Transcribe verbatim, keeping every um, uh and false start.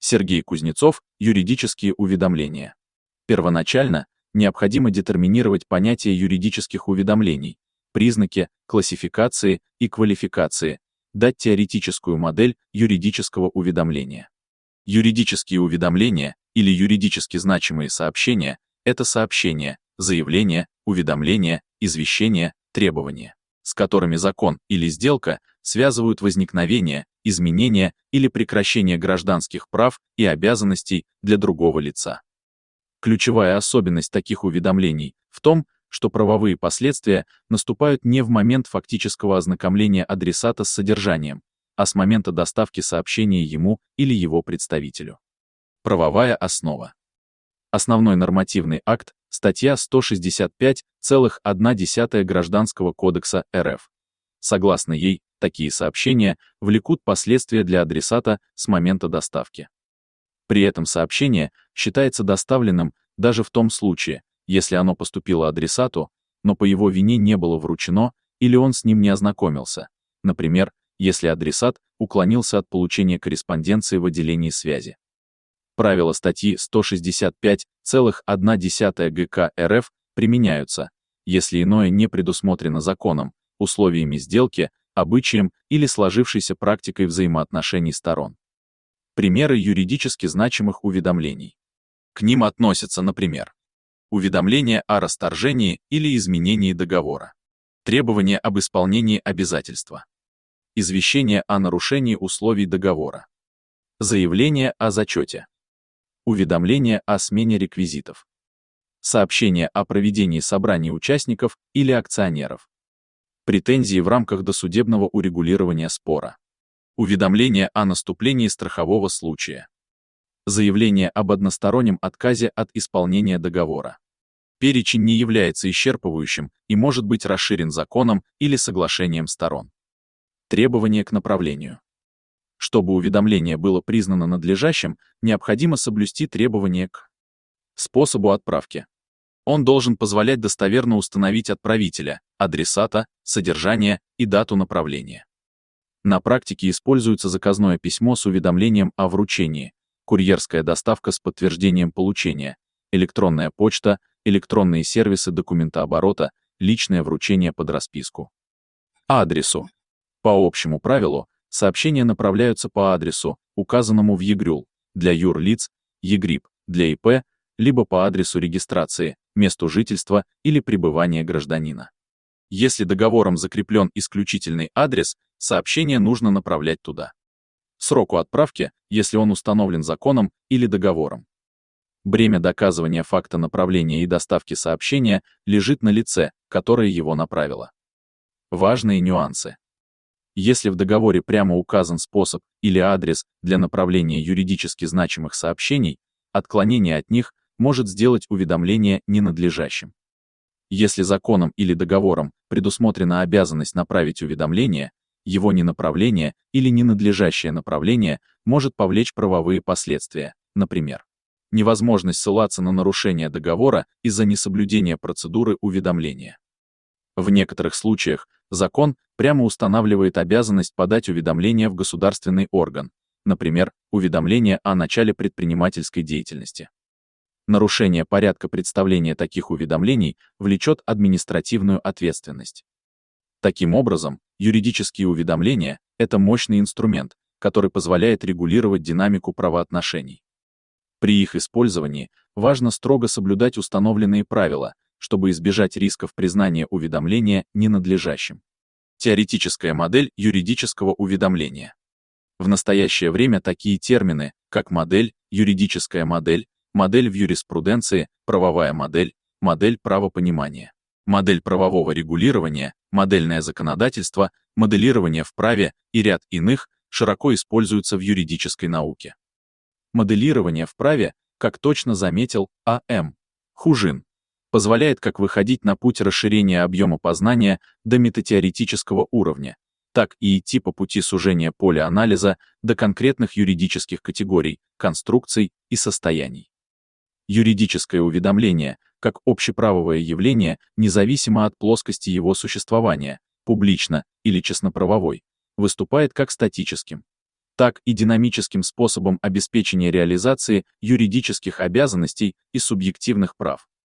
Сергей Кузнецов. Юридические уведомления. Первоначально необходимо детерминировать понятие юридических уведомлений, признаки, классификации и квалификации, дать теоретическую модель юридического уведомления. Юридические уведомления или юридически значимые сообщения — это сообщения, заявления, уведомления, извещения, требования, с которыми закон или сделка связывают возникновение, изменение или прекращение гражданских прав и обязанностей для другого лица. Ключевая особенность таких уведомлений в том, что правовые последствия наступают не в момент фактического ознакомления адресата с содержанием, а с момента доставки сообщения ему или его представителю. Правовая основа. Основной нормативный акт — статья сто шестьдесят пять целых одна десятая Гражданского кодекса эр эф. Согласно ей, такие сообщения влекут последствия для адресата с момента доставки. При этом сообщение считается доставленным даже в том случае, если оно поступило адресату, но по его вине не было вручено или он с ним не ознакомился, например, если адресат уклонился от получения корреспонденции в отделении связи. Правила статьи сто шестьдесят пять целых одна десятая гэ ка эр эф применяются, если иное не предусмотрено законом, условиями сделки, обычаем или сложившейся практикой взаимоотношений сторон. Примеры юридически значимых уведомлений. К ним относятся, например, уведомление о расторжении или изменении договора, требование об исполнении обязательства, извещение о нарушении условий договора, заявление о зачете, уведомление о смене реквизитов, сообщение о проведении собраний участников или акционеров, претензии в рамках досудебного урегулирования спора, уведомление о наступлении страхового случая, заявление об одностороннем отказе от исполнения договора. Перечень не является исчерпывающим и может быть расширен законом или соглашением сторон. Требования к направлению. Чтобы уведомление было признано надлежащим, необходимо соблюсти требования к способу отправки. Он должен позволять достоверно установить отправителя, адресата, содержание и дату направления. На практике используется заказное письмо с уведомлением о вручении, курьерская доставка с подтверждением получения, электронная почта, электронные сервисы документооборота, личное вручение под расписку. Адресу. По общему правилу, сообщения направляются по адресу, указанному в ЕГРЮЛ, для юрлиц, ЕГРИП, для и пэ, либо по адресу регистрации, месту жительства или пребывания гражданина. Если договором закреплен исключительный адрес, сообщение нужно направлять туда. Сроку отправки, если он установлен законом или договором. Бремя доказывания факта направления и доставки сообщения лежит на лице, которое его направило. Важные нюансы. Если в договоре прямо указан способ или адрес для направления юридически значимых сообщений, отклонение от них может сделать уведомление ненадлежащим. Если законом или договором предусмотрена обязанность направить уведомление, его ненаправление или ненадлежащее направление может повлечь правовые последствия, например, невозможность ссылаться на нарушение договора из-за несоблюдения процедуры уведомления. В некоторых случаях закон прямо устанавливает обязанность подать уведомление в государственный орган, например, уведомление о начале предпринимательской деятельности. Нарушение порядка представления таких уведомлений влечет административную ответственность. Таким образом, юридические уведомления — это мощный инструмент, который позволяет регулировать динамику правоотношений. При их использовании важно строго соблюдать установленные правила, чтобы избежать рисков признания уведомления ненадлежащим. Теоретическая модель юридического уведомления. В настоящее время такие термины, как модель, юридическая модель, модель в юриспруденции, правовая модель, модель правопонимания, модель правового регулирования, модельное законодательство, моделирование в праве и ряд иных широко используются в юридической науке. Моделирование в праве, как точно заметил А М Хужин, позволяет как выходить на путь расширения объема познания до метатеоретического уровня, так и идти по пути сужения поля анализа до конкретных юридических категорий, конструкций и состояний. Юридическое уведомление, как общеправовое явление, независимо от плоскости его существования, публично или частноправовой, выступает как статическим. так и динамическим способом обеспечения реализации юридических обязанностей и субъективных прав.